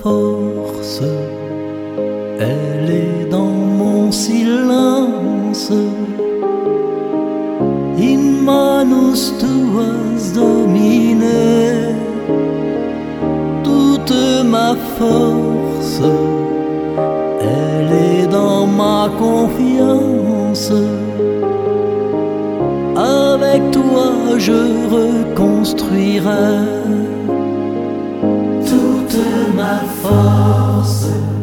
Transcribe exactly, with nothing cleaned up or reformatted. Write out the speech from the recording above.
force, elle est dans mon silence. In manus tuas, Domine, toute ma force, elle est dans ma confiance. Avec toi je reconstruirai toute ma force.